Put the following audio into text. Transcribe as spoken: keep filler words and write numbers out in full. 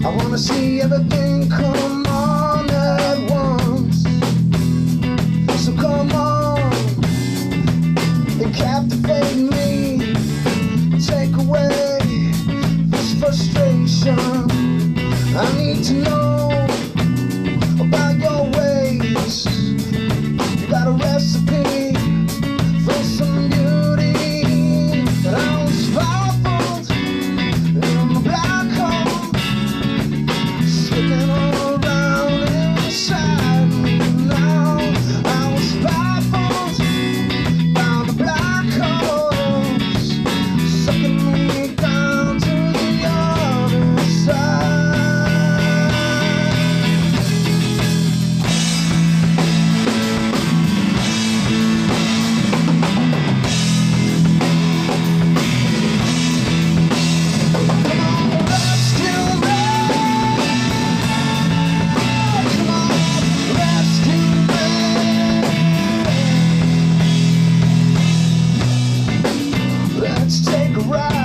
I wanna see everything come on at once. So come on and captivate me. Take away this frustration. I need to know about your ways. You got a recipe for some beauty. And I was baffled in the black hole, sticking all around inside me now. I was baffled by the black holes, sucking me down to the other side. Let's take a ride.